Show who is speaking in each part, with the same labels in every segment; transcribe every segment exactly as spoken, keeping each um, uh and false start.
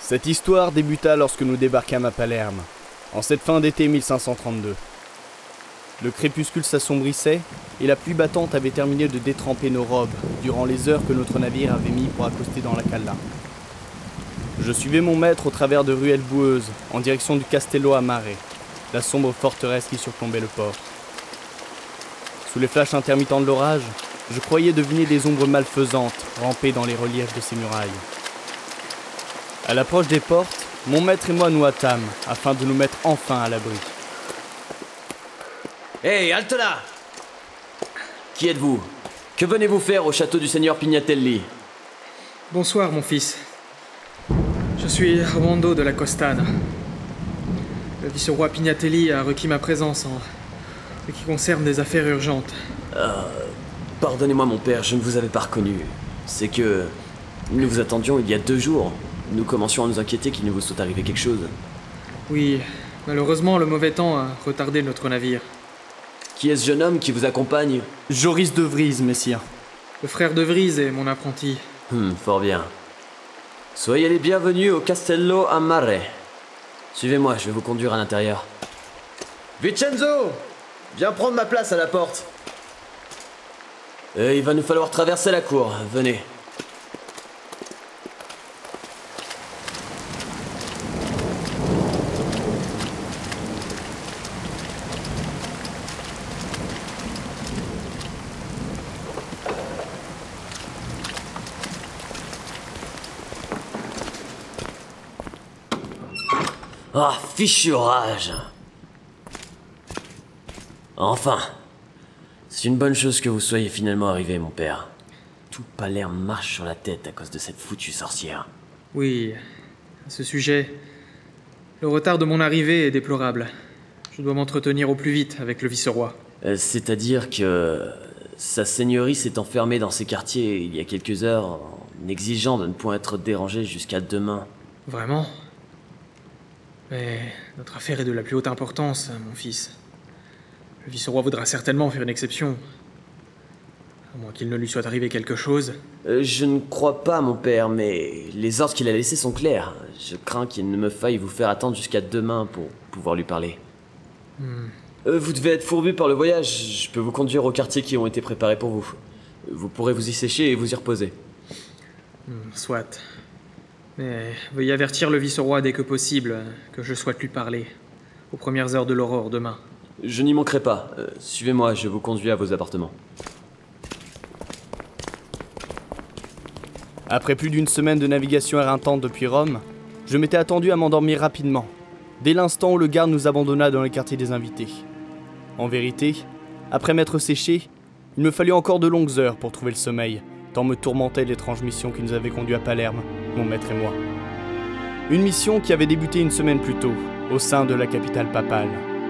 Speaker 1: Cette histoire débuta lorsque nous débarquâmes à Palerme, en cette fin d'été mille cinq cent trente-deux. Le crépuscule s'assombrissait et la pluie battante avait terminé de détremper nos robes durant les heures que notre navire avait mis pour accoster dans la cala. Je suivais mon maître au travers de ruelles boueuses en direction du Castello a Mare, la sombre forteresse qui surplombait le port. Sous les flashs intermittents de l'orage, je croyais deviner des ombres malfaisantes ramper dans les reliefs de ces murailles. À l'approche des portes, mon maître et moi nous hâtâmes afin de nous mettre enfin à l'abri.
Speaker 2: Hé, hey, halte là! Qui êtes-vous? Que venez-vous faire au château du seigneur Pignatelli?
Speaker 3: Bonsoir, mon fils. Je suis Armando de la Costana. Le vice-roi Pignatelli a requis ma présence en ce qui concerne des affaires urgentes.
Speaker 2: Euh, pardonnez-moi, mon père, je ne vous avais pas reconnu. C'est que nous vous attendions il y a deux jours. Nous commencions à nous inquiéter qu'il ne vous soit arrivé quelque chose.
Speaker 3: Oui, malheureusement, le mauvais temps a retardé notre navire.
Speaker 2: Qui est ce jeune homme qui vous accompagne?
Speaker 1: Joris de Vries, messire.
Speaker 3: Le frère de Vries est mon apprenti.
Speaker 2: Hum, fort bien. Soyez les bienvenus au Castello a Mare. Suivez-moi, je vais vous conduire à l'intérieur. Vincenzo! Viens prendre ma place à la porte. Et il va nous falloir traverser la cour, venez. Ah, fichu orage! Enfin! C'est une bonne chose que vous soyez finalement arrivé, mon père. Tout Palerme marche sur la tête à cause de cette foutue sorcière.
Speaker 3: Oui, à ce sujet, le retard de mon arrivée est déplorable. Je dois m'entretenir au plus vite avec le vice-roi.
Speaker 2: Euh, C'est-à-dire que sa seigneurie s'est enfermée dans ses quartiers il y a quelques heures en exigeant de ne point être dérangé jusqu'à demain.
Speaker 3: Vraiment? Mais notre affaire est de la plus haute importance, mon fils. Le vice-roi voudra certainement faire une exception. À moins qu'il ne lui soit arrivé quelque chose.
Speaker 2: Euh, je ne crois pas, mon père, mais les ordres qu'il a laissés sont clairs. Je crains qu'il ne me faille vous faire attendre jusqu'à demain pour pouvoir lui parler.
Speaker 3: Hmm.
Speaker 2: Euh, vous devez être fourbu par le voyage. Je peux vous conduire aux quartiers qui ont été préparés pour vous. Vous pourrez vous y sécher et vous y reposer.
Speaker 3: Hmm, soit. Mais veuillez avertir le vice-roi dès que possible que je souhaite lui parler. Aux premières heures de l'aurore demain.
Speaker 2: Je n'y manquerai pas. Euh, suivez-moi, je vous conduis à vos appartements.
Speaker 1: Après plus d'une semaine de navigation éreintante depuis Rome, je m'étais attendu à m'endormir rapidement, dès l'instant où le garde nous abandonna dans le quartier des invités. En vérité, après m'être séché, il me fallut encore de longues heures pour trouver le sommeil, tant me tourmentait l'étrange mission qui nous avait conduits à Palerme, mon maître et moi. Une mission qui avait débuté une semaine plus tôt, au sein de la capitale papale.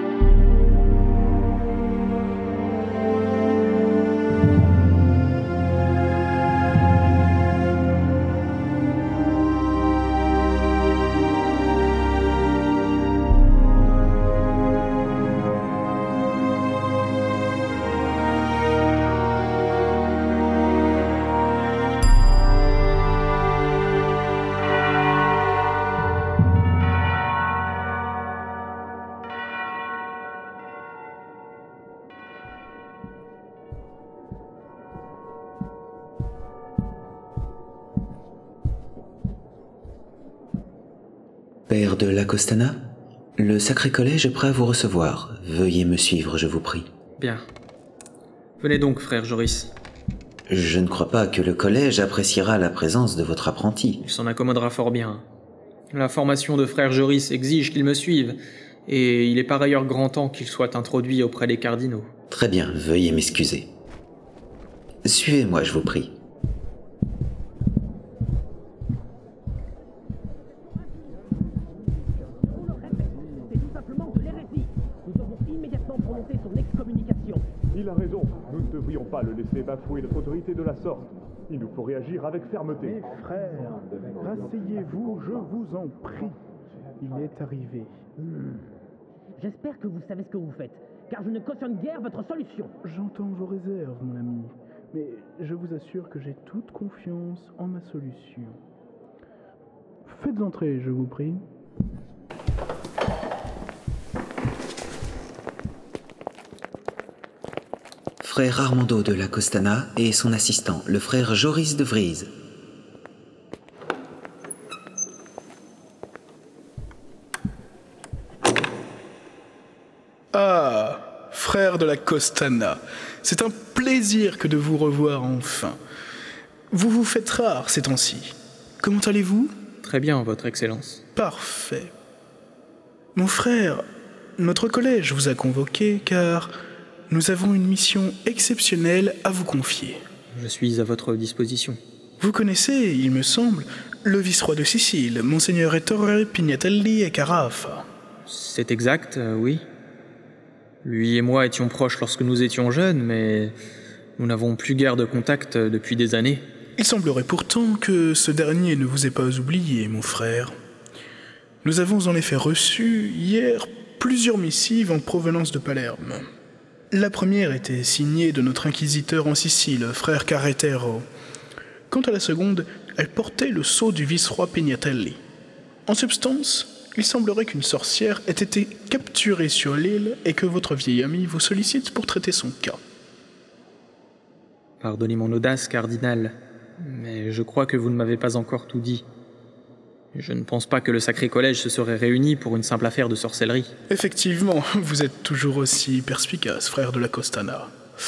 Speaker 4: Père de la Costana, le Sacré Collège est prêt à vous recevoir. Veuillez me suivre, je vous prie.
Speaker 3: Bien. Venez donc, frère Joris.
Speaker 4: Je ne crois pas que le collège appréciera la présence de votre apprenti.
Speaker 3: Il s'en accommodera fort bien. La formation de frère Joris exige qu'il me suive, et il est par ailleurs grand temps qu'il soit introduit auprès des cardinaux.
Speaker 4: Très bien, veuillez m'excuser. Suivez-moi, je vous prie.
Speaker 5: Il a raison, nous ne devrions pas le laisser bafouer notre autorité de la sorte. Il nous faut réagir avec fermeté.
Speaker 6: Mes frères, rasseyez-vous, je vous en prie. Il est arrivé.
Speaker 7: Hmm. J'espère que vous savez ce que vous faites, car je ne cautionne guère votre solution.
Speaker 6: J'entends vos réserves, mon ami, mais je vous assure que j'ai toute confiance en ma solution. Faites entrer, je vous prie.
Speaker 4: Frère Armando de la Costana et son assistant, le frère Joris de Vries.
Speaker 6: Ah, frère de la Costana, c'est un plaisir que de vous revoir enfin. Vous vous faites rare ces temps-ci. Comment allez-vous ?
Speaker 3: Très bien, Votre Excellence.
Speaker 6: Parfait. Mon frère, notre collège vous a convoqué car nous avons une mission exceptionnelle à vous confier.
Speaker 3: Je suis à votre disposition.
Speaker 6: Vous connaissez, il me semble, le vice-roi de Sicile, Monseigneur Ettore Pignatelli e Carafa.
Speaker 3: C'est exact, euh, oui. Lui et moi étions proches lorsque nous étions jeunes, mais nous n'avons plus guère de contact depuis des années.
Speaker 6: Il semblerait pourtant que ce dernier ne vous ait pas oublié, mon frère. Nous avons en effet reçu, hier, plusieurs missives en provenance de Palerme. La première était signée de notre inquisiteur en Sicile, frère Carretero. Quant à la seconde, elle portait le sceau du vice-roi Pignatelli. En substance, il semblerait qu'une sorcière ait été capturée sur l'île et que votre vieil ami vous sollicite pour traiter son cas.
Speaker 3: Pardonnez mon audace, cardinal, mais je crois que vous ne m'avez pas encore tout dit. Je ne pense pas que le Sacré Collège se serait réuni pour une simple affaire de sorcellerie.
Speaker 6: Effectivement, vous êtes toujours aussi perspicace, frère de la Costana.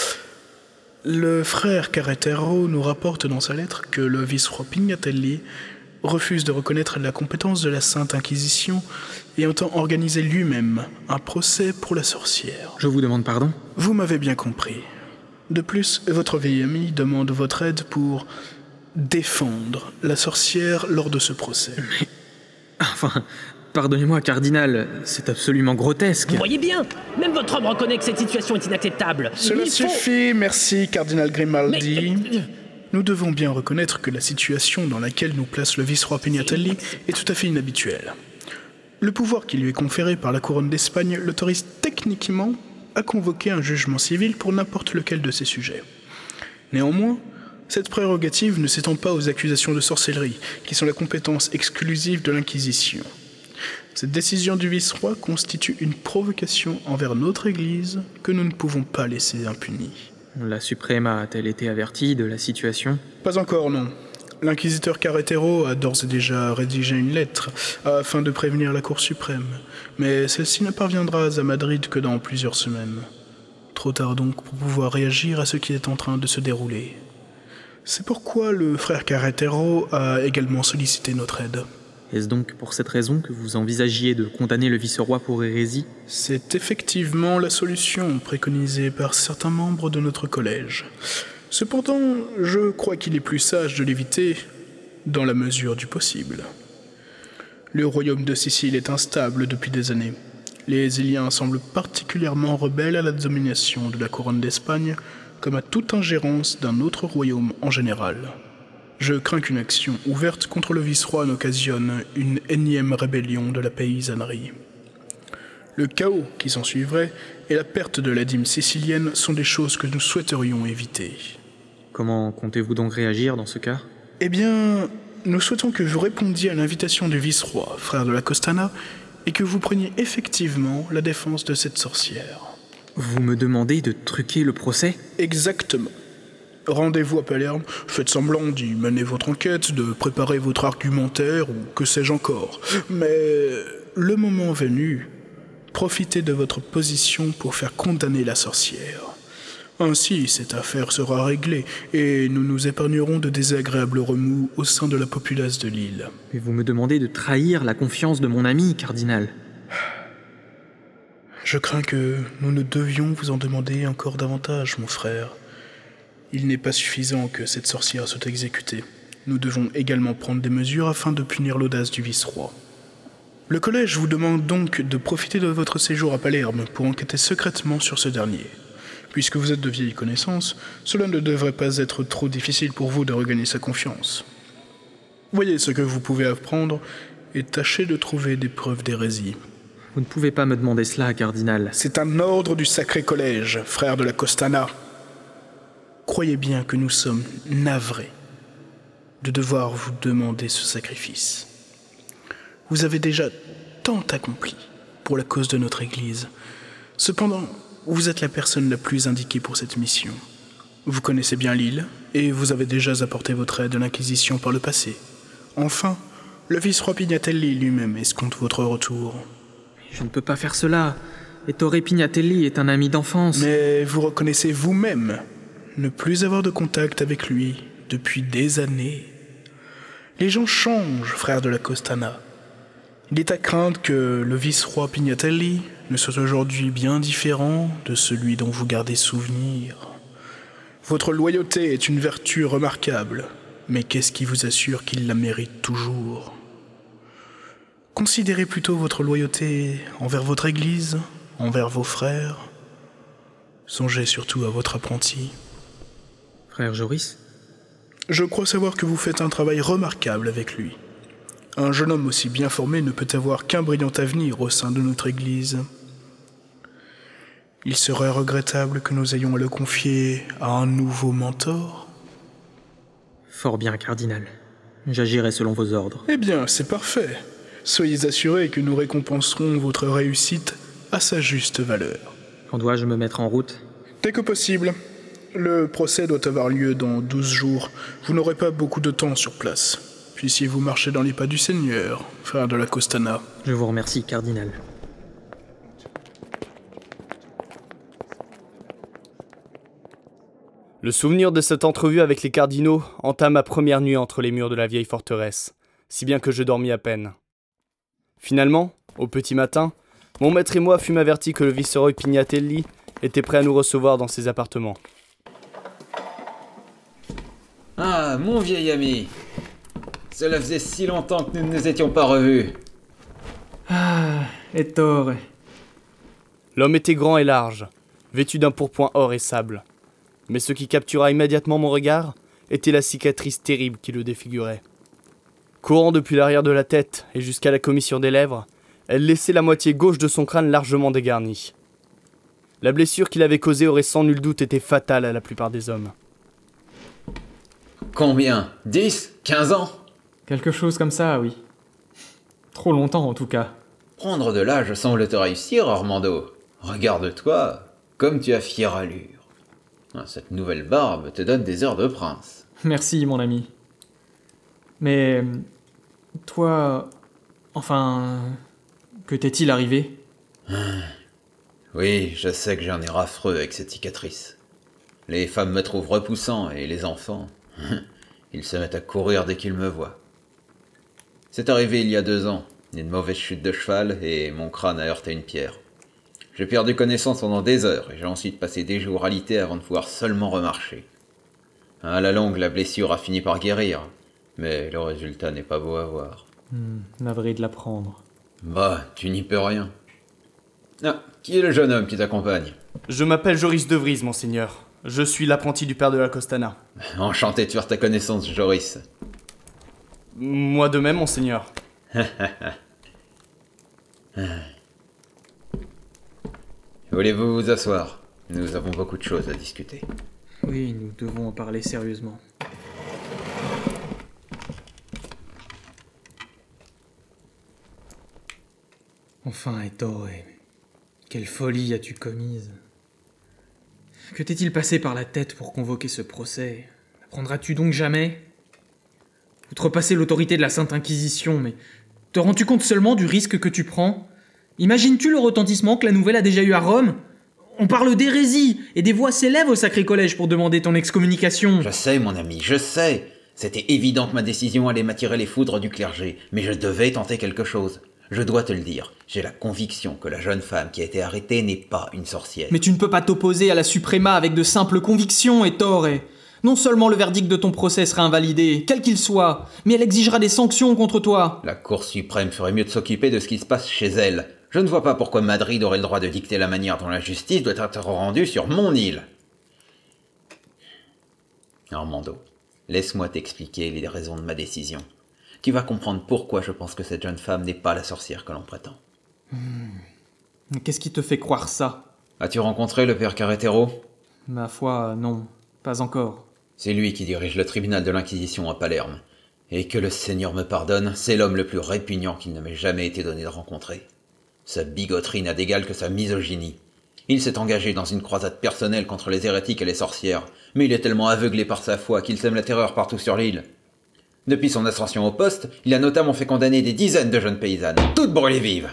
Speaker 6: Le frère Carretero nous rapporte dans sa lettre que le vice-roi Pignatelli refuse de reconnaître la compétence de la Sainte Inquisition et entend organiser lui-même un procès pour la sorcière.
Speaker 3: Je vous demande pardon ?
Speaker 6: Vous m'avez bien compris. De plus, votre vieil ami demande votre aide pour défendre la sorcière lors de ce procès.
Speaker 3: Mais... Enfin, pardonnez-moi, cardinal, c'est absolument grotesque.
Speaker 7: Vous voyez bien, même votre homme reconnaît que cette situation est inacceptable.
Speaker 6: Cela
Speaker 7: Il faut...
Speaker 6: suffit, merci, cardinal Grimaldi.
Speaker 7: Mais...
Speaker 6: Nous devons bien reconnaître que la situation dans laquelle nous place le vice-roi Pignatelli est tout à fait inhabituelle. Le pouvoir qui lui est conféré par la couronne d'Espagne l'autorise techniquement à convoquer un jugement civil pour n'importe lequel de ses sujets. Néanmoins, cette prérogative ne s'étend pas aux accusations de sorcellerie, qui sont la compétence exclusive de l'Inquisition. Cette décision du vice-roi constitue une provocation envers notre Église que nous ne pouvons pas laisser impunie.
Speaker 3: La Suprême a-t-elle été avertie de la situation ?
Speaker 6: Pas encore, non. L'inquisiteur Carretero a d'ores et déjà rédigé une lettre afin de prévenir la Cour suprême, mais celle-ci ne parviendra à Madrid que dans plusieurs semaines. Trop tard donc pour pouvoir réagir à ce qui est en train de se dérouler. C'est pourquoi le frère Carretero a également sollicité notre aide.
Speaker 3: Est-ce donc pour cette raison que vous envisagiez de condamner le vice-roi pour hérésie ?
Speaker 6: C'est effectivement la solution préconisée par certains membres de notre collège. Cependant, je crois qu'il est plus sage de l'éviter dans la mesure du possible. Le royaume de Sicile est instable depuis des années. Les Iliens semblent particulièrement rebelles à la domination de la couronne d'Espagne, comme à toute ingérence d'un autre royaume en général. Je crains qu'une action ouverte contre le vice-roi n'occasionne une énième rébellion de la paysannerie. Le chaos qui s'ensuivrait et la perte de la dîme sicilienne sont des choses que nous souhaiterions éviter.
Speaker 3: Comment comptez-vous donc réagir dans ce cas ?
Speaker 6: Eh bien, nous souhaitons que vous répondiez à l'invitation du vice-roi, frère de la Costana, et que vous preniez effectivement la défense de cette sorcière.
Speaker 3: Vous me demandez de truquer le procès ?
Speaker 6: Exactement. Rendez-vous à Palerme, faites semblant d'y mener votre enquête, de préparer votre argumentaire, ou que sais-je encore. Mais le moment venu, profitez de votre position pour faire condamner la sorcière. Ainsi, cette affaire sera réglée, et nous nous épargnerons de désagréables remous au sein de la populace de l'île.
Speaker 3: Mais vous me demandez de trahir la confiance de mon ami, cardinal.
Speaker 6: Je crains que nous ne devions vous en demander encore davantage, mon frère. Il n'est pas suffisant que cette sorcière soit exécutée. Nous devons également prendre des mesures afin de punir l'audace du vice-roi. Le collège vous demande donc de profiter de votre séjour à Palerme pour enquêter secrètement sur ce dernier. Puisque vous êtes de vieilles connaissances, cela ne devrait pas être trop difficile pour vous de regagner sa confiance. Voyez ce que vous pouvez apprendre et tâchez de trouver des preuves d'hérésie.
Speaker 3: Vous ne pouvez pas me demander cela, cardinal.
Speaker 6: C'est un ordre du Sacré Collège, frère de la Costana. Croyez bien que nous sommes navrés de devoir vous demander ce sacrifice. vous avez déjà tant accompli pour la cause de notre Église. Cependant, vous êtes la personne la plus indiquée pour cette mission. Vous connaissez bien l'île, et vous avez déjà apporté votre aide à l'Inquisition par le passé. Enfin, le vice-roi Pignatelli lui-même escompte votre retour.
Speaker 3: Je ne peux pas faire cela. Ettore Pignatelli est un ami d'enfance.
Speaker 6: Mais vous reconnaissez vous-même ne plus avoir de contact avec lui depuis des années. Les gens changent, frère de la Costana. Il est à craindre que le vice-roi Pignatelli ne soit aujourd'hui bien différent de celui dont vous gardez souvenir. Votre loyauté est une vertu remarquable, mais qu'est-ce qui vous assure qu'il la mérite toujours ? Considérez plutôt votre loyauté envers votre Église, envers vos frères. Songez surtout à votre apprenti.
Speaker 3: Frère Joris ?
Speaker 6: Je crois savoir que vous faites un travail remarquable avec lui. Un jeune homme aussi bien formé ne peut avoir qu'un brillant avenir au sein de notre Église. Il serait regrettable que nous ayons à le confier à un nouveau mentor.
Speaker 3: Fort bien, cardinal. J'agirai selon vos ordres.
Speaker 6: Eh bien, c'est parfait. Soyez assurés que nous récompenserons votre réussite à sa juste valeur.
Speaker 3: Quand dois-je me mettre en route ?
Speaker 6: Dès que possible. Le procès doit avoir lieu dans douze jours. Vous n'aurez pas beaucoup de temps sur place. Puissiez-vous marcher dans les pas du Seigneur, frère de la Costana.
Speaker 3: Je vous remercie, cardinal.
Speaker 1: Le souvenir de cette entrevue avec les cardinaux entame ma première nuit entre les murs de la vieille forteresse, si bien que je dormis à peine. Finalement, au petit matin, mon maître et moi fûmes avertis que le vice-roi Pignatelli était prêt à nous recevoir dans ses appartements.
Speaker 8: Ah, mon vieil ami. Cela faisait si longtemps que nous ne nous étions pas revus.
Speaker 3: Ah, Ettore.
Speaker 1: L'homme était grand et large, vêtu d'un pourpoint or et sable. Mais ce qui captura immédiatement mon regard était la cicatrice terrible qui le défigurait. Courant depuis l'arrière de la tête et jusqu'à la commissure des lèvres, elle laissait la moitié gauche de son crâne largement dégarnie. La blessure qu'il avait causée aurait sans nul doute été fatale à la plupart des hommes.
Speaker 8: Combien ? Dix ? Quinze ans ?
Speaker 3: Quelque chose comme ça, oui. Trop longtemps, en tout cas.
Speaker 8: Prendre de l'âge semble te réussir, Armando. Regarde-toi, comme tu as fière allure. Cette nouvelle barbe te donne des airs de prince.
Speaker 3: Merci, mon ami. Mais... toi... Enfin... que t'est-il arrivé ?
Speaker 8: Oui, je sais que j'en ai affreux avec cette cicatrice. Les femmes me trouvent repoussant et les enfants... ils se mettent à courir dès qu'ils me voient. C'est arrivé il y a deux ans, une mauvaise chute de cheval et mon crâne a heurté une pierre. J'ai perdu connaissance pendant des heures et j'ai ensuite passé des jours alités avant de pouvoir seulement remarcher. À la longue, la blessure a fini par guérir, mais le résultat n'est pas beau à voir.
Speaker 3: Hmm, navré de l'apprendre.
Speaker 8: Bah, tu n'y peux rien. Ah, qui est le jeune homme qui t'accompagne ?
Speaker 1: Je m'appelle Joris de Vries, monseigneur. Je suis l'apprenti du père de la Costana.
Speaker 8: Enchanté de faire ta connaissance, Joris.
Speaker 1: Moi de même, monseigneur.
Speaker 8: Voulez-vous vous asseoir ? Nous avons beaucoup de choses à discuter.
Speaker 3: Oui, nous devons en parler sérieusement. Enfin, Ettore, quelle folie as-tu commise ? Que t'est-il passé par la tête pour convoquer ce procès ? N'apprendras-tu donc jamais ? Outrepasser l'autorité de la Sainte Inquisition, mais te rends-tu compte seulement du risque que tu prends ? Imagines-tu le retentissement que la nouvelle a déjà eu à Rome ? On parle d'hérésie, et des voix s'élèvent au Sacré Collège pour demander ton excommunication.
Speaker 8: Je sais, mon ami, je sais. C'était évident que ma décision allait m'attirer les foudres du clergé, mais je devais tenter quelque chose. Je dois te le dire, j'ai la conviction que la jeune femme qui a été arrêtée n'est pas une sorcière.
Speaker 3: Mais tu ne peux pas t'opposer à la Suprema avec de simples convictions, Ettore. Non seulement le verdict de ton procès sera invalidé, quel qu'il soit, mais elle exigera des sanctions contre toi.
Speaker 8: La Cour suprême ferait mieux de s'occuper de ce qui se passe chez elle. Je ne vois pas pourquoi Madrid aurait le droit de dicter la manière dont la justice doit être rendue sur mon île. Armando, laisse-moi t'expliquer les raisons de ma décision. Tu vas comprendre pourquoi je pense que cette jeune femme n'est pas la sorcière que l'on prétend.
Speaker 3: Hmm. Qu'est-ce qui te fait croire ça ?
Speaker 8: As-tu rencontré le père Carretero ?
Speaker 3: Ma foi, non, pas encore.
Speaker 8: C'est lui qui dirige le tribunal de l'Inquisition à Palerme. Et que le Seigneur me pardonne, c'est l'homme le plus répugnant qu'il ne m'ait jamais été donné de rencontrer. Sa bigoterie n'a d'égal que sa misogynie. Il s'est engagé dans une croisade personnelle contre les hérétiques et les sorcières, mais il est tellement aveuglé par sa foi qu'il sème la terreur partout sur l'île. Depuis son ascension au poste, il a notamment fait condamner des dizaines de jeunes paysannes, toutes brûlées vives.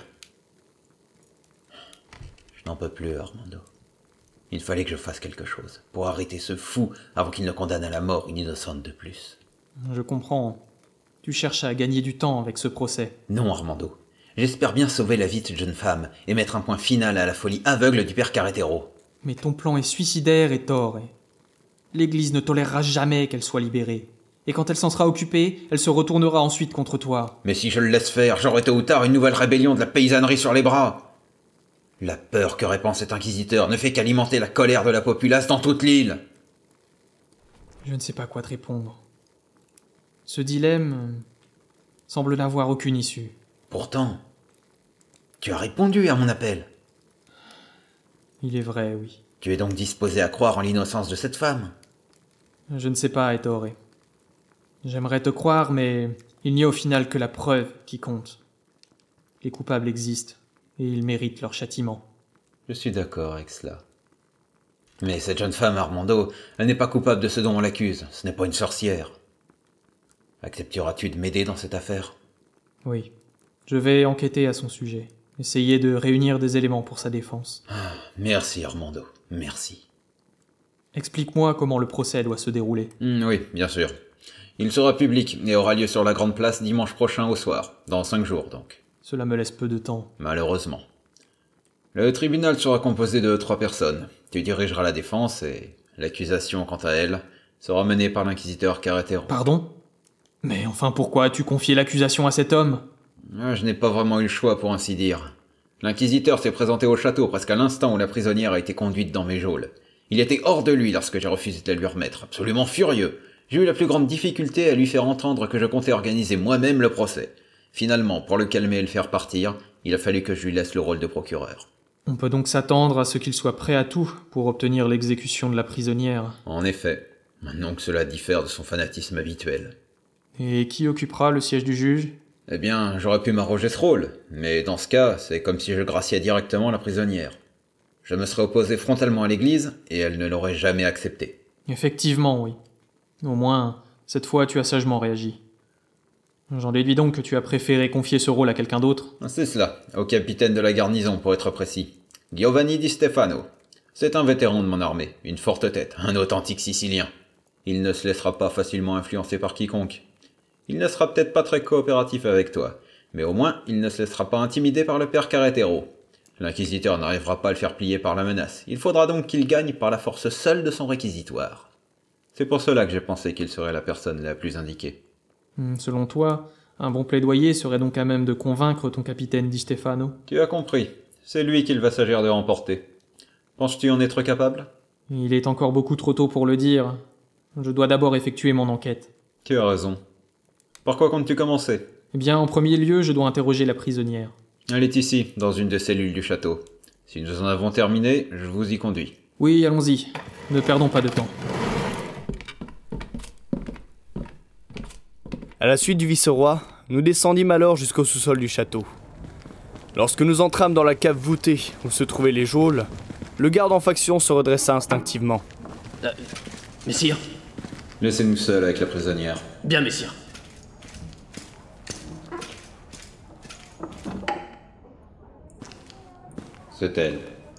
Speaker 8: Je n'en peux plus, Armando. Il fallait que je fasse quelque chose pour arrêter ce fou avant qu'il ne condamne à la mort une innocente de plus.
Speaker 3: Je comprends. Tu cherches à gagner du temps avec ce procès.
Speaker 8: Non, Armando. J'espère bien sauver la vie de cette jeune femme et mettre un point final à la folie aveugle du père Carretero.
Speaker 3: Mais ton plan est suicidaire, Ettore. L'Église ne tolérera jamais qu'elle soit libérée. Et quand elle s'en sera occupée, elle se retournera ensuite contre toi.
Speaker 8: Mais si je le laisse faire, j'aurai tôt ou tard une nouvelle rébellion de la paysannerie sur les bras. La peur que répand cet inquisiteur ne fait qu'alimenter la colère de la populace dans toute l'île.
Speaker 3: Je ne sais pas quoi te répondre. Ce dilemme euh, semble n'avoir aucune issue.
Speaker 8: Pourtant, tu as répondu à mon appel.
Speaker 3: Il est vrai, oui.
Speaker 8: Tu es donc disposé à croire en l'innocence de cette femme?
Speaker 3: Je ne sais pas, Ettore. J'aimerais te croire, mais il n'y a au final que la preuve qui compte. Les coupables existent, et ils méritent leur châtiment.
Speaker 8: Je suis d'accord avec cela. Mais cette jeune femme, Armando, elle n'est pas coupable de ce dont on l'accuse. Ce n'est pas une sorcière. Accepteras-tu de m'aider dans cette affaire?
Speaker 3: Oui. Je vais enquêter à son sujet. Essayer de réunir des éléments pour sa défense.
Speaker 8: Ah, merci, Armando. Merci.
Speaker 3: Explique-moi comment le procès doit se dérouler.
Speaker 8: Mm, oui, bien sûr. Il sera public et aura lieu sur la Grande Place dimanche prochain au soir. Dans cinq jours, donc.
Speaker 3: Cela me laisse peu de temps.
Speaker 8: Malheureusement. Le tribunal sera composé de trois personnes. Tu dirigeras la défense et l'accusation, quant à elle, sera menée par l'inquisiteur Carretero.
Speaker 3: Pardon? Mais enfin, pourquoi as-tu confié l'accusation à cet homme?
Speaker 8: Ah, je n'ai pas vraiment eu le choix, pour ainsi dire. L'inquisiteur s'est présenté au château presque à l'instant où la prisonnière a été conduite dans mes geôles. Il était hors de lui lorsque j'ai refusé de la lui remettre, absolument furieux. J'ai eu la plus grande difficulté à lui faire entendre que je comptais organiser moi-même le procès. Finalement, pour le calmer et le faire partir, il a fallu que je lui laisse le rôle de procureur.
Speaker 3: On peut donc s'attendre à ce qu'il soit prêt à tout pour obtenir l'exécution de la prisonnière.
Speaker 8: En effet, maintenant que cela diffère de son fanatisme habituel.
Speaker 3: Et qui occupera le siège du juge?
Speaker 8: Eh bien, j'aurais pu m'arroger ce rôle, mais dans ce cas, c'est comme si je graciais directement la prisonnière. Je me serais opposé frontalement à l'église, et elle ne l'aurait jamais accepté.
Speaker 3: Effectivement, oui. Au moins, cette fois, tu as sagement réagi. J'en déduis donc que tu as préféré confier ce rôle à quelqu'un d'autre?
Speaker 8: C'est cela, au capitaine de la garnison pour être précis. Giovanni Di Stefano. C'est un vétéran de mon armée, une forte tête, un authentique Sicilien. Il ne se laissera pas facilement influencer par quiconque. Il ne sera peut-être pas très coopératif avec toi, mais au moins il ne se laissera pas intimider par le père Carretero. L'inquisiteur n'arrivera pas à le faire plier par la menace. Il faudra donc qu'il gagne par la force seule de son réquisitoire. C'est pour cela que j'ai pensé qu'il serait la personne la plus indiquée.
Speaker 3: Selon toi, un bon plaidoyer serait donc à même de convaincre ton capitaine Di Stefano?
Speaker 8: Tu as compris. C'est lui qu'il va s'agir de remporter. Penses-tu en être capable?
Speaker 3: Il est encore beaucoup trop tôt pour le dire. Je dois d'abord effectuer mon enquête.
Speaker 8: Tu as raison. Par quoi comptes-tu commencer?
Speaker 3: Eh bien, en premier lieu, je dois interroger la prisonnière.
Speaker 8: Elle est ici, dans une des cellules du château. Si nous en avons terminé, je vous y conduis.
Speaker 3: Oui, allons-y. Ne perdons pas de temps.
Speaker 1: À la suite du vice-roi, nous descendîmes alors jusqu'au sous-sol du château. Lorsque nous entrâmes dans la cave voûtée où se trouvaient les geôles, le garde en faction se redressa instinctivement.
Speaker 7: Euh, messire?
Speaker 8: Laissez-nous seuls avec la prisonnière.
Speaker 7: Bien, messire.
Speaker 8: C'est elle.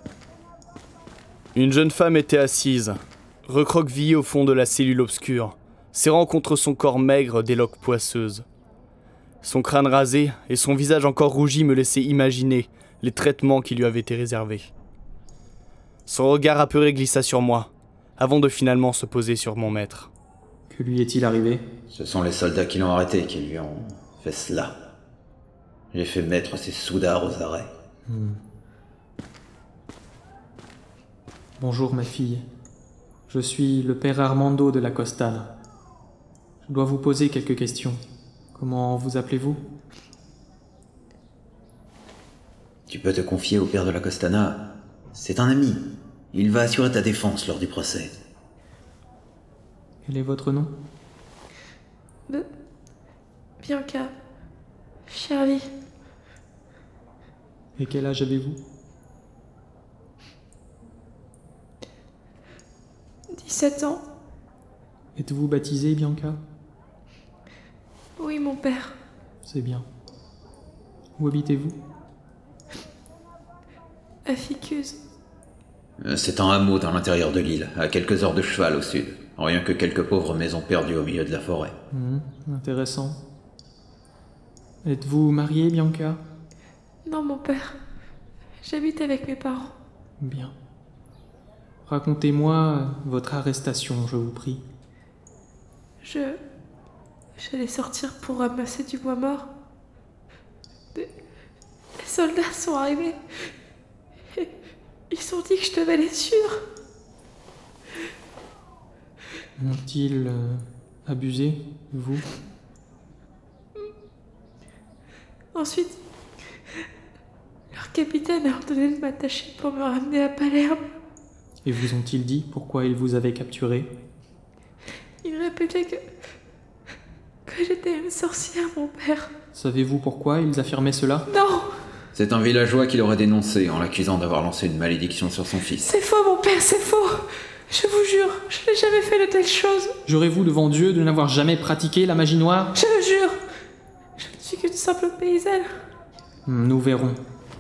Speaker 1: Une jeune femme était assise, recroquevillée au fond de la cellule obscure, serrant contre son corps maigre des loques poisseuses. Son crâne rasé et son visage encore rougi me laissaient imaginer les traitements qui lui avaient été réservés. Son regard apeuré glissa sur moi, avant de finalement se poser sur mon maître.
Speaker 3: Que lui est-il arrivé?
Speaker 8: Ce sont les soldats qui l'ont arrêté qui lui ont fait cela. J'ai fait mettre ses soudards aux arrêts.
Speaker 3: Hmm. Bonjour ma fille. Je suis le père Armando de la Costana. Je dois vous poser quelques questions. Comment vous appelez-vous?
Speaker 4: Tu peux te confier au père de la Costana. C'est un ami. Il va assurer ta défense lors du procès.
Speaker 3: Quel est votre nom?
Speaker 9: Be- Bianca. Charlie.
Speaker 3: Et quel âge avez-vous?
Speaker 9: dix-sept ans.
Speaker 3: Êtes-vous baptisée, Bianca?
Speaker 9: Oui, mon père.
Speaker 3: C'est bien. Où habitez-vous?
Speaker 9: À Ficuse.
Speaker 4: C'est un hameau dans l'intérieur de l'île, à quelques heures de cheval au sud. Rien que quelques pauvres maisons perdues au milieu de la forêt.
Speaker 3: Mmh, intéressant. Êtes-vous mariée, Bianca?
Speaker 9: Non, mon père. J'habite avec mes parents.
Speaker 3: Bien. Racontez-moi votre arrestation, je vous prie.
Speaker 9: Je... J'allais sortir pour ramasser du bois mort. Des... Les soldats sont arrivés. Et ils ont dit que je devais les suivre.
Speaker 3: Ont-ils euh, abusé de vous?
Speaker 9: Ensuite, leur capitaine a ordonné de m'attacher pour me ramener à Palerme.
Speaker 3: Et vous ont-ils dit pourquoi ils vous avaient capturé?
Speaker 9: Ils répétaient que... que j'étais une sorcière, mon père.
Speaker 3: Savez-vous pourquoi ils affirmaient cela?
Speaker 9: Non!
Speaker 4: C'est un villageois qui l'aurait dénoncé en l'accusant d'avoir lancé une malédiction sur son fils.
Speaker 9: C'est faux, mon père, c'est faux! Je vous jure, je n'ai jamais fait de telles choses.
Speaker 3: Jurez-vous devant Dieu de n'avoir jamais pratiqué la magie noire?
Speaker 9: Je le jure! Je ne suis qu'une simple paysanne.
Speaker 3: Nous verrons.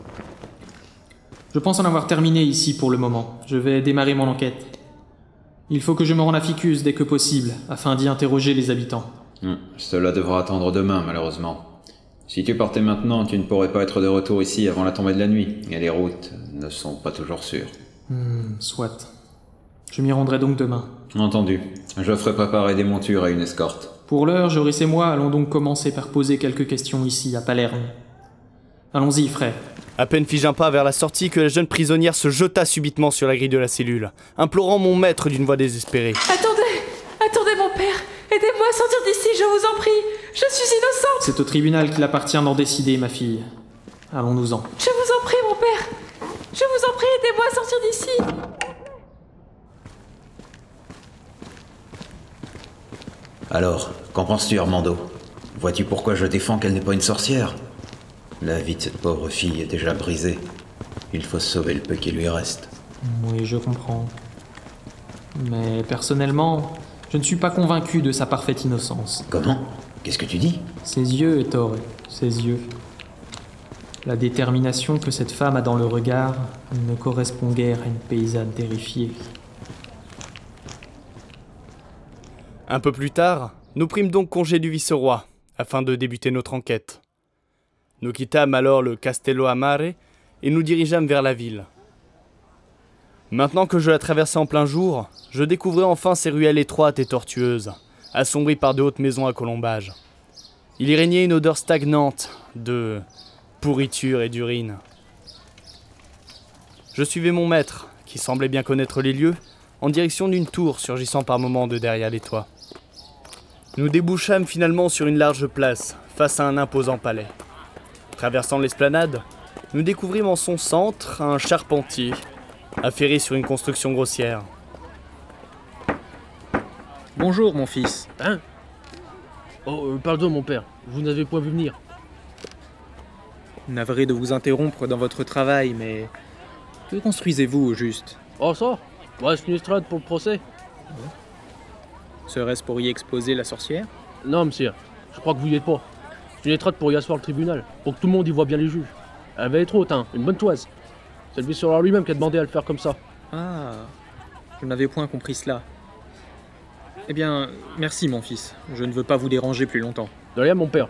Speaker 3: Je pense en avoir terminé ici pour le moment. Je vais démarrer mon enquête. Il faut que je me rende à Ficuse dès que possible, afin d'y interroger les habitants.
Speaker 4: Hum, Cela devra attendre demain, malheureusement. Si tu partais maintenant, tu ne pourrais pas être de retour ici avant la tombée de la nuit, et les routes ne sont pas toujours sûres.
Speaker 3: Hmm, soit. Je m'y rendrai donc demain.
Speaker 4: Entendu. Je ferai préparer des montures et une escorte.
Speaker 3: Pour l'heure, Joris et moi allons donc commencer par poser quelques questions ici, à Palerme. Allons-y, frère.
Speaker 1: À peine fis-je un pas vers la sortie que la jeune prisonnière se jeta subitement sur la grille de la cellule, implorant mon maître d'une voix désespérée.
Speaker 9: Attendez! Attendez, mon père! Aidez-moi à sortir d'ici, je vous en prie! Je suis innocente!
Speaker 3: C'est au tribunal qu'il appartient d'en décider, ma fille. Allons-nous-en.
Speaker 9: Je vous en prie, mon père! Je vous en prie, aidez-moi à sortir d'ici!
Speaker 4: Alors, qu'en penses-tu, Armando? Vois-tu pourquoi je défends qu'elle n'est pas une sorcière? La vie de cette pauvre fille est déjà brisée. Il faut sauver le peu qui lui reste.
Speaker 3: Oui, je comprends. Mais personnellement, je ne suis pas convaincu de sa parfaite innocence.
Speaker 4: Comment? Qu'est-ce que tu dis?
Speaker 3: Ses yeux, Ettore, ses yeux. La détermination que cette femme a dans le regard ne correspond guère à une paysanne terrifiée.
Speaker 1: Un peu plus tard, nous prîmes donc congé du vice-roi, afin de débuter notre enquête. Nous quittâmes alors le Castello a Mare et nous dirigeâmes vers la ville. Maintenant que je la traversais en plein jour, je découvrais enfin ces ruelles étroites et tortueuses, assombries par de hautes maisons à colombages. Il y régnait une odeur stagnante de pourriture et d'urine. Je suivais mon maître, qui semblait bien connaître les lieux, en direction d'une tour surgissant par moments de derrière les toits. Nous débouchâmes finalement sur une large place, face à un imposant palais. Traversant l'esplanade, nous découvrîmes en son centre un charpentier, affairé sur une construction grossière.
Speaker 10: Bonjour, mon fils.
Speaker 7: Hein? Oh, euh, pardon, mon père. Vous n'avez pas vu venir.
Speaker 10: Navré de vous interrompre dans votre travail, mais que construisez-vous au juste?
Speaker 7: Oh, ça? Ouais, c'est une estrade pour le procès.
Speaker 10: Serait-ce pour y exposer la sorcière?
Speaker 7: Non, monsieur. Je crois que vous y êtes pas. C'est une estrade pour y asseoir le tribunal, pour que tout le monde y voit bien les juges. Elle va être haute, hein, une bonne toise. C'est le vice-roi lui-même qui a demandé à le faire comme ça.
Speaker 10: Ah, je n'avais point compris cela. Eh bien, merci, mon fils. Je ne veux pas vous déranger plus longtemps.
Speaker 7: De rien, mon père.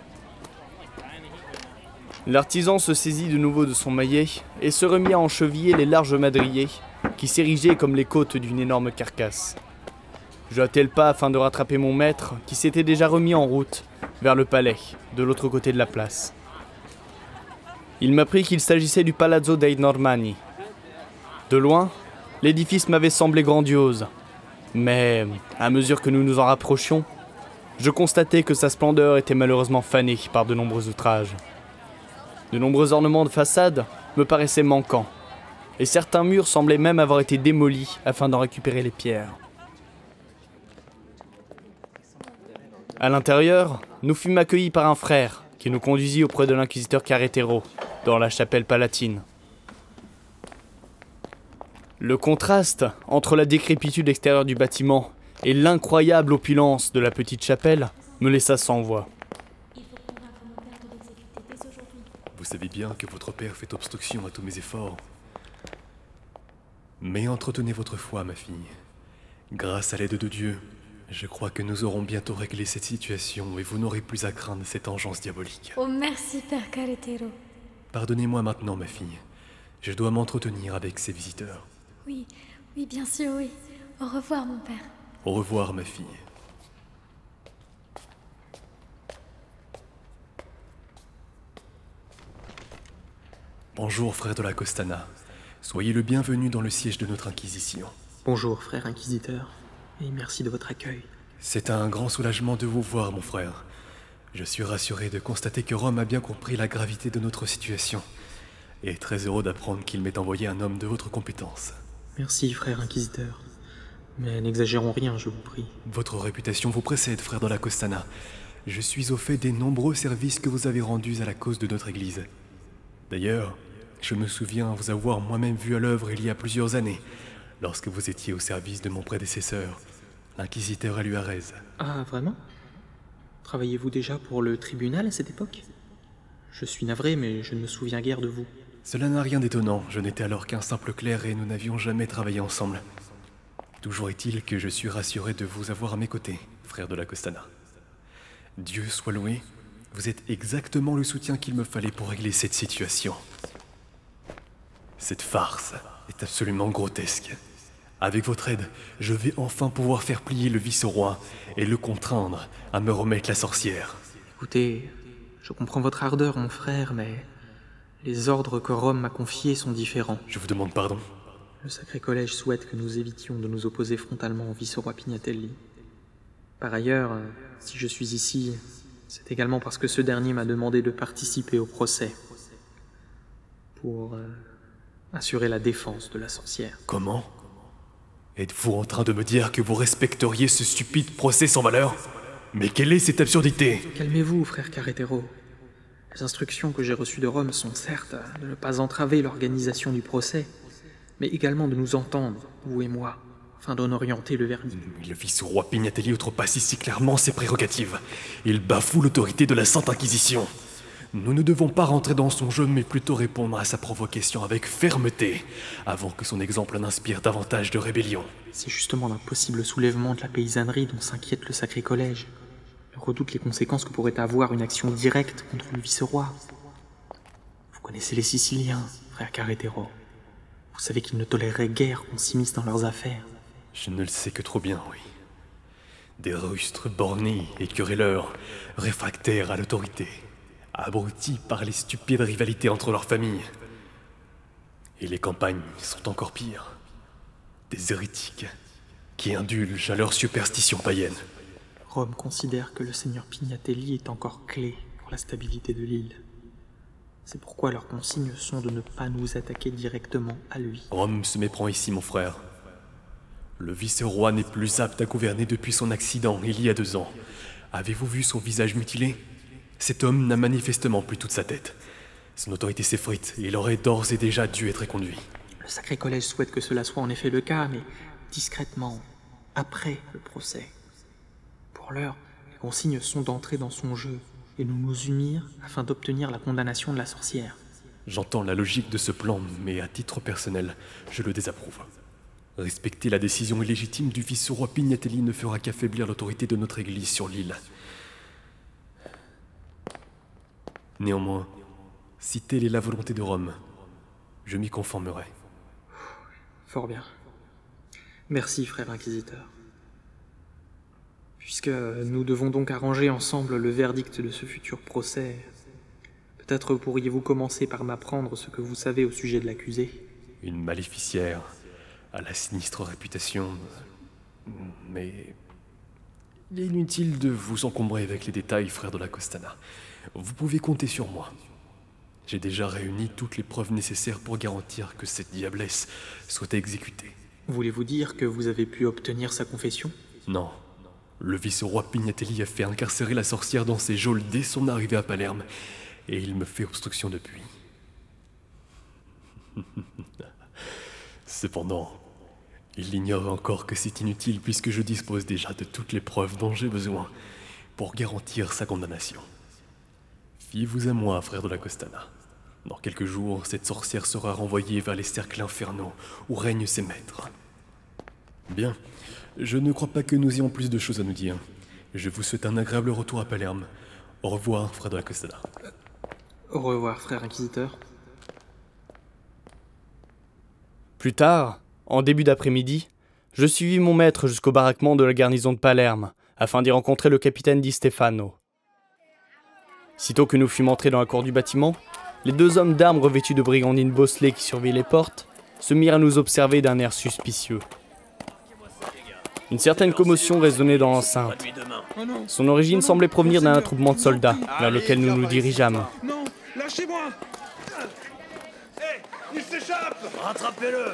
Speaker 1: L'artisan se saisit de nouveau de son maillet et se remit à encheviller les larges madriers qui s'érigeaient comme les côtes d'une énorme carcasse. Je hâtai le pas afin de rattraper mon maître qui s'était déjà remis en route vers le palais, de l'autre côté de la place. Il m'apprit qu'il s'agissait du Palazzo dei Normanni. De loin, l'édifice m'avait semblé grandiose, mais à mesure que nous nous en rapprochions, je constatai que sa splendeur était malheureusement fanée par de nombreux outrages. De nombreux ornements de façade me paraissaient manquants, et certains murs semblaient même avoir été démolis afin d'en récupérer les pierres. À l'intérieur, nous fûmes accueillis par un frère qui nous conduisit auprès de l'inquisiteur Carretero, dans la chapelle palatine. Le contraste entre la décrépitude extérieure du bâtiment et l'incroyable opulence de la petite chapelle me laissa sans voix.
Speaker 5: Vous savez bien que votre père fait obstruction à tous mes efforts. Mais entretenez votre foi, ma fille. Grâce à l'aide de Dieu, je crois que nous aurons bientôt réglé cette situation et vous n'aurez plus à craindre cette engeance diabolique.
Speaker 11: Oh, merci, Père Carretero.
Speaker 5: Pardonnez-moi maintenant, ma fille. Je dois m'entretenir avec ces visiteurs.
Speaker 11: Oui, oui, bien sûr, oui. Au revoir, mon père.
Speaker 5: Au revoir, ma fille. Bonjour, frère de la Costana. Soyez le bienvenu dans le siège de notre Inquisition.
Speaker 3: Bonjour, frère inquisiteur, et merci de votre accueil.
Speaker 5: C'est un grand soulagement de vous voir, mon frère. Je suis rassuré de constater que Rome a bien compris la gravité de notre situation, et très heureux d'apprendre qu'il m'ait envoyé un homme de votre compétence.
Speaker 3: Merci, frère inquisiteur. Mais n'exagérons rien, je vous prie.
Speaker 5: Votre réputation vous précède, frère de la Costana. Je suis au fait des nombreux services que vous avez rendus à la cause de notre Église. D'ailleurs, je me souviens vous avoir moi-même vu à l'œuvre il y a plusieurs années, lorsque vous étiez au service de mon prédécesseur, l'inquisiteur Aluarez.
Speaker 3: Ah, vraiment? Travailliez-vous déjà pour le tribunal à cette époque? Je suis navré, mais je ne me souviens guère de vous.
Speaker 5: Cela n'a rien d'étonnant, je n'étais alors qu'un simple clerc et nous n'avions jamais travaillé ensemble. Toujours est-il que je suis rassuré de vous avoir à mes côtés, frère de la Costana. Dieu soit loué, vous êtes exactement le soutien qu'il me fallait pour régler cette situation. Cette farce est absolument grotesque. Avec votre aide, je vais enfin pouvoir faire plier le vice-roi et le contraindre à me remettre la sorcière.
Speaker 3: Écoutez, je comprends votre ardeur, mon frère, mais les ordres que Rome m'a confiés sont différents.
Speaker 5: Je vous demande pardon.
Speaker 3: Le Sacré Collège souhaite que nous évitions de nous opposer frontalement au vice-roi Pignatelli. Par ailleurs, si je suis ici, c'est également parce que ce dernier m'a demandé de participer au procès pour euh, assurer la défense de la sorcière.
Speaker 5: Comment ? Êtes-vous en train de me dire que vous respecteriez ce stupide procès sans valeur ? Mais quelle est cette absurdité ?
Speaker 3: Calmez-vous, frère Carretero. Les instructions que j'ai reçues de Rome sont certes de ne pas entraver l'organisation du procès, mais également de nous entendre, vous et moi, afin d'en orienter le verdict.
Speaker 5: Le vice-roi Pignatelli outrepasse ici clairement ses prérogatives. Il bafoue l'autorité de la Sainte Inquisition. Nous ne devons pas rentrer dans son jeu, mais plutôt répondre à sa provocation avec fermeté, avant que son exemple n'inspire davantage de rébellion.
Speaker 3: C'est justement d'un possible soulèvement de la paysannerie dont s'inquiète le Sacré Collège. Il redoute les conséquences que pourrait avoir une action directe contre le vice-roi. Vous connaissez les Siciliens, frère Carretero. Vous savez qu'ils ne toléreraient guère qu'on s'immisce dans leurs affaires.
Speaker 5: Je ne le sais que trop bien, oui. Des rustres bornés et querelleurs, réfractaires à l'autorité, abrutis par les stupides rivalités entre leurs familles. Et les campagnes sont encore pires. Des hérétiques qui indulgent à leurs superstitions païennes.
Speaker 3: Rome considère que le seigneur Pignatelli est encore clé pour la stabilité de l'île. C'est pourquoi leurs consignes sont de ne pas nous attaquer directement à lui.
Speaker 5: Rome se méprend ici, mon frère. Le vice-roi n'est plus apte à gouverner depuis son accident, il y a deux ans. Avez-vous vu son visage mutilé ? Cet homme n'a manifestement plus toute sa tête. Son autorité s'effrite et il aurait d'ores et déjà dû être conduit.
Speaker 3: Le Sacré Collège souhaite que cela soit en effet le cas, mais discrètement, après le procès. Pour l'heure, les consignes sont d'entrer dans son jeu et nous nous unir afin d'obtenir la condamnation de la sorcière.
Speaker 5: J'entends la logique de ce plan, mais à titre personnel, je le désapprouve. Respecter la décision illégitime du vice-roi Pignatelli ne fera qu'affaiblir l'autorité de notre Église sur l'île. Néanmoins, si telle est la volonté de Rome, je m'y conformerai.
Speaker 3: Fort bien. Merci, frère inquisiteur. Puisque nous devons donc arranger ensemble le verdict de ce futur procès, peut-être pourriez-vous commencer par m'apprendre ce que vous savez au sujet de l'accusé.
Speaker 5: Une maléficiaire à la sinistre réputation, mais il est inutile de vous encombrer avec les détails, frère de la Costana. Vous pouvez compter sur moi. J'ai déjà réuni toutes les preuves nécessaires pour garantir que cette diablesse soit exécutée.
Speaker 3: Voulez-vous dire que vous avez pu obtenir sa confession ?
Speaker 5: Non. Le vice-roi Pignatelli a fait incarcérer la sorcière dans ses geôles dès son arrivée à Palerme, et il me fait obstruction depuis. Cependant, il ignore encore que c'est inutile puisque je dispose déjà de toutes les preuves dont j'ai besoin pour garantir sa condamnation. Fiez-vous à moi, frère de la Costana. Dans quelques jours, cette sorcière sera renvoyée vers les cercles infernaux où règnent ses maîtres. Bien, je ne crois pas que nous ayons plus de choses à nous dire. Je vous souhaite un agréable retour à Palerme. Au revoir, frère de la Costana.
Speaker 10: Au revoir, frère inquisiteur.
Speaker 1: Plus tard, en début d'après-midi, je suivis mon maître jusqu'au baraquement de la garnison de Palerme, afin d'y rencontrer le capitaine Di Stefano. Sitôt que nous fûmes entrés dans la cour du bâtiment, les deux hommes d'armes revêtus de brigandines bosselées qui surveillaient les portes se mirent à nous observer d'un air suspicieux. Une certaine commotion résonnait dans l'enceinte. Son origine semblait provenir d'un attroupement de soldats, vers lequel nous nous dirigeâmes.
Speaker 12: Non, lâchez-moi! Hé, il s'échappe! Rattrapez-le!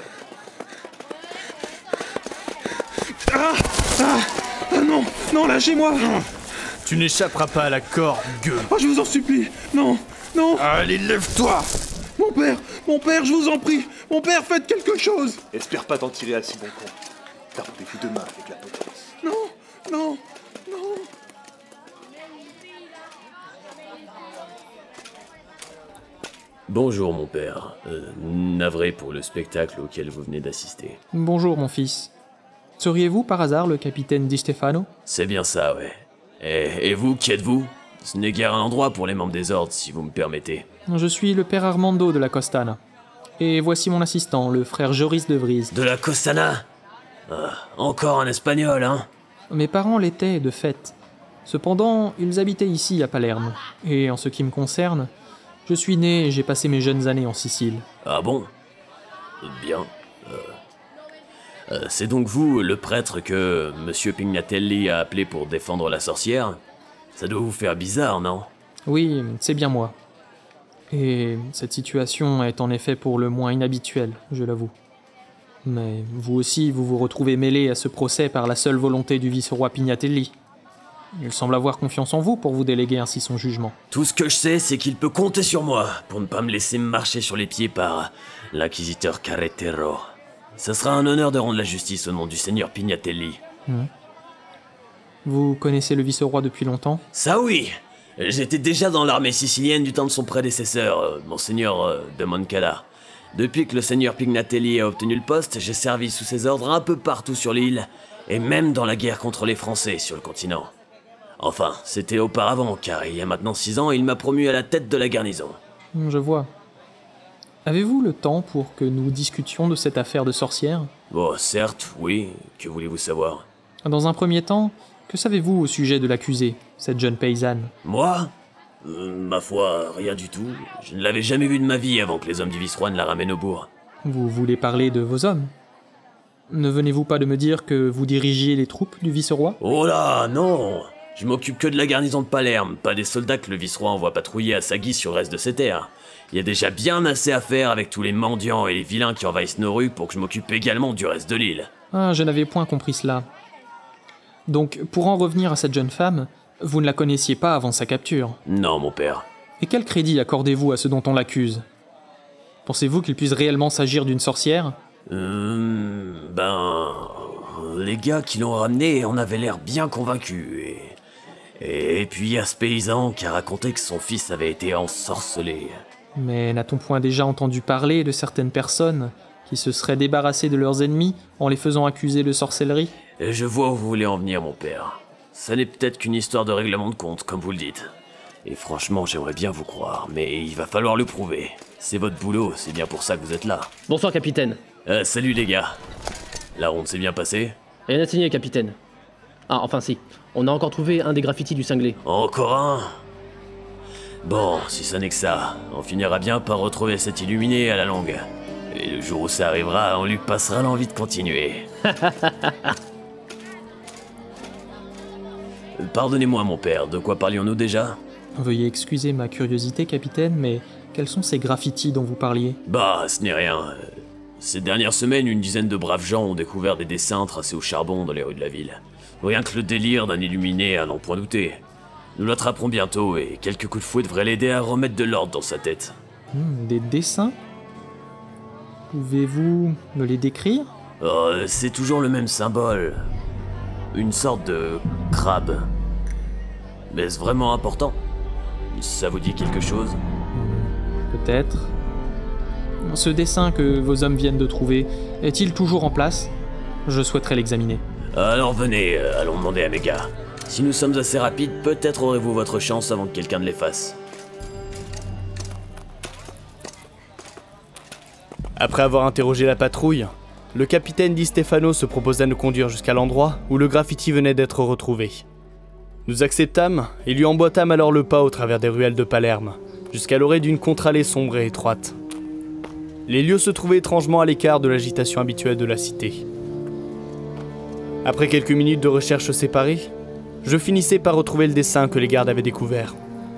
Speaker 12: Ah! Ah! Ah non! Non, lâchez-moi!
Speaker 1: Tu n'échapperas pas à la corde, gueule!
Speaker 12: Oh, je vous en supplie! Non! Non!
Speaker 1: Allez, lève-toi!
Speaker 12: Mon père! Mon père, je vous en prie! Mon père, faites quelque chose!
Speaker 13: Espère pas t'en tirer à si bon compte. T'as rendez-vous demain avec la potence.
Speaker 12: Non! Non! Non!
Speaker 2: Bonjour mon père. Euh, navré pour le spectacle auquel vous venez d'assister.
Speaker 10: Bonjour mon fils. Seriez-vous par hasard le capitaine Di Stefano?
Speaker 2: C'est bien ça, ouais. Et, et vous, qui êtes-vous? Ce n'est guère un endroit pour les membres des ordres, si vous me permettez.
Speaker 10: Je suis le père Armando de la Costana. Et voici mon assistant, le frère Joris de Vries.
Speaker 2: De la Costana? Ah, encore un espagnol, hein?
Speaker 10: Mes parents l'étaient, de fait. Cependant, ils habitaient ici, à Palerme. Et en ce qui me concerne, je suis né et j'ai passé mes jeunes années en Sicile.
Speaker 2: Ah bon? Bien. Euh... Euh, c'est donc vous, le prêtre que Monsieur Pignatelli a appelé pour défendre la sorcière? Ça doit vous faire bizarre, non?
Speaker 10: Oui, c'est bien moi. Et cette situation est en effet pour le moins inhabituelle, je l'avoue. Mais vous aussi, vous vous retrouvez mêlé à ce procès par la seule volonté du vice-roi Pignatelli. Il semble avoir confiance en vous pour vous déléguer ainsi son jugement.
Speaker 2: Tout ce que je sais, c'est qu'il peut compter sur moi pour ne pas me laisser marcher sur les pieds par l'inquisiteur Carretero. Ce sera un honneur de rendre la justice au nom du seigneur Pignatelli.
Speaker 10: Mmh. Vous connaissez le vice-roi depuis longtemps?
Speaker 2: Ça oui! J'étais déjà dans l'armée sicilienne du temps de son prédécesseur, euh, monseigneur euh, de Moncada. Depuis que le seigneur Pignatelli a obtenu le poste, j'ai servi sous ses ordres un peu partout sur l'île, et même dans la guerre contre les Français sur le continent. Enfin, c'était auparavant, car il y a maintenant six ans, il m'a promu à la tête de la garnison.
Speaker 10: Je vois. Avez-vous le temps pour que nous discutions de cette affaire de sorcière?
Speaker 2: Bon, certes, oui. Que voulez-vous savoir?
Speaker 10: Dans un premier temps, que savez-vous au sujet de l'accusée, cette jeune paysanne?
Speaker 2: Moi euh, Ma foi, rien du tout. Je ne l'avais jamais vue de ma vie avant que les hommes du vice-roi ne la ramènent au bourg.
Speaker 10: Vous voulez parler de vos hommes? Ne venez-vous pas de me dire que vous dirigiez les troupes du vice-roi?
Speaker 2: Oh là, non! Je m'occupe que de la garnison de Palerme, pas des soldats que le vice-roi envoie patrouiller à sa guise sur le reste de ses terres. Il y a déjà bien assez à faire avec tous les mendiants et les vilains qui envahissent nos rues pour que je m'occupe également du reste de l'île.
Speaker 10: Ah, je n'avais point compris cela. Donc, pour en revenir à cette jeune femme, vous ne la connaissiez pas avant sa capture?
Speaker 2: Non, mon père.
Speaker 10: Et quel crédit accordez-vous à ce dont on l'accuse? Pensez-vous qu'il puisse réellement s'agir d'une sorcière?
Speaker 2: Euh... Ben... Les gars qui l'ont ramenée en avaient l'air bien convaincus, et... Et puis il y a ce paysan qui a raconté que son fils avait été ensorcelé.
Speaker 10: Mais n'a-t-on point déjà entendu parler de certaines personnes qui se seraient débarrassées de leurs ennemis en les faisant accuser de sorcellerie?
Speaker 2: Et je vois où vous voulez en venir, mon père. Ça n'est peut-être qu'une histoire de règlement de compte, comme vous le dites. Et franchement, j'aimerais bien vous croire, mais il va falloir le prouver. C'est votre boulot, c'est bien pour ça que vous êtes là.
Speaker 7: Bonsoir, capitaine.
Speaker 2: Euh, salut les gars. La ronde s'est bien passée?
Speaker 7: Rien à signer, capitaine. Ah, enfin si. On a encore trouvé un des graffitis du cinglé.
Speaker 2: Encore un? Bon, si ça n'est que ça, on finira bien par retrouver cet illuminé à la longue. Et le jour où ça arrivera, on lui passera l'envie de continuer. Pardonnez-moi, mon père, de quoi parlions-nous déjà?
Speaker 10: Veuillez excuser ma curiosité, capitaine, mais quels sont ces graffitis dont vous parliez?
Speaker 2: Bah, ce n'est rien. Ces dernières semaines, une dizaine de braves gens ont découvert des dessins tracés au charbon dans les rues de la ville. Rien que le délire d'un illuminé à n'en point douter. Nous l'attraperons bientôt et quelques coups de fouet devraient l'aider à remettre de l'ordre dans sa tête.
Speaker 10: Hmm, des dessins? Pouvez-vous me les décrire?
Speaker 2: Oh, c'est toujours le même symbole. Une sorte de crabe. Mais est-ce vraiment important? Ça vous dit quelque chose?
Speaker 10: Peut-être. Ce dessin que vos hommes viennent de trouver, est-il toujours en place? Je souhaiterais l'examiner.
Speaker 2: Alors venez, euh, allons demander à mes gars. Si nous sommes assez rapides, peut-être aurez-vous votre chance avant que quelqu'un ne les fasse.
Speaker 1: Après avoir interrogé la patrouille, le capitaine Di Stefano se proposa de nous conduire jusqu'à l'endroit où le graffiti venait d'être retrouvé. Nous acceptâmes et lui emboîtâmes alors le pas au travers des ruelles de Palerme, jusqu'à l'orée d'une contre-allée sombre et étroite. Les lieux se trouvaient étrangement à l'écart de l'agitation habituelle de la cité. Après quelques minutes de recherche séparées, je finissais par retrouver le dessin que les gardes avaient découvert.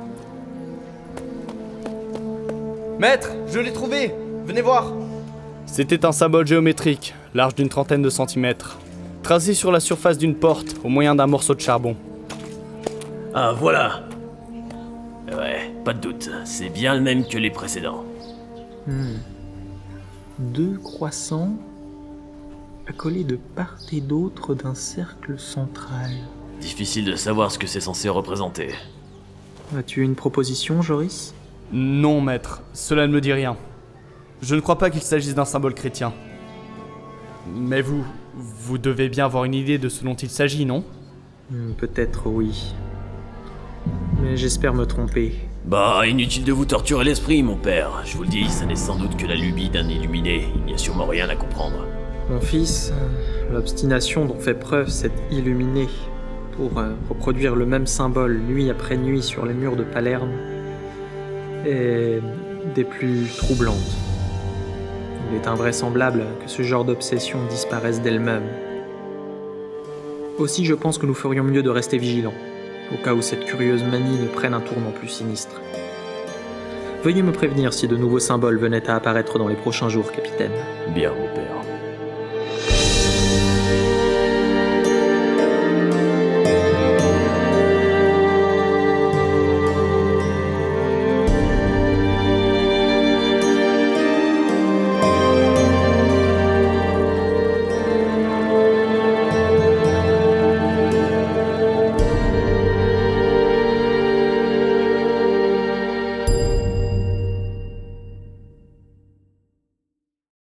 Speaker 14: Maître, je l'ai trouvé! Venez voir!
Speaker 1: C'était un symbole géométrique, large d'une trentaine de centimètres, tracé sur la surface d'une porte au moyen d'un morceau de charbon.
Speaker 2: Ah, voilà! Ouais, pas de doute, c'est bien le même que les précédents.
Speaker 10: Hmm. Deux croissants accolés de part et d'autre d'un cercle central.
Speaker 2: Difficile de savoir ce que c'est censé représenter.
Speaker 10: As-tu une proposition, Joris?
Speaker 1: Non, maître, cela ne me dit rien. Je ne crois pas qu'il s'agisse d'un symbole chrétien. Mais vous, vous devez bien avoir une idée de ce dont il s'agit, non?
Speaker 10: hmm, Peut-être oui. Mais j'espère me tromper.
Speaker 2: Bah, inutile de vous torturer l'esprit, mon père. Je vous le dis, ça n'est sans doute que la lubie d'un illuminé. Il n'y a sûrement rien à comprendre.
Speaker 10: Mon fils, l'obstination dont fait preuve cet illuminé pour euh, reproduire le même symbole nuit après nuit sur les murs de Palerme est des plus troublantes. Il est invraisemblable que ce genre d'obsession disparaisse d'elle-même. Aussi, je pense que nous ferions mieux de rester vigilants, au cas où cette curieuse manie ne prenne un tournant plus sinistre. Veuillez me prévenir si de nouveaux symboles venaient à apparaître dans les prochains jours, capitaine.
Speaker 2: Bien, mon père.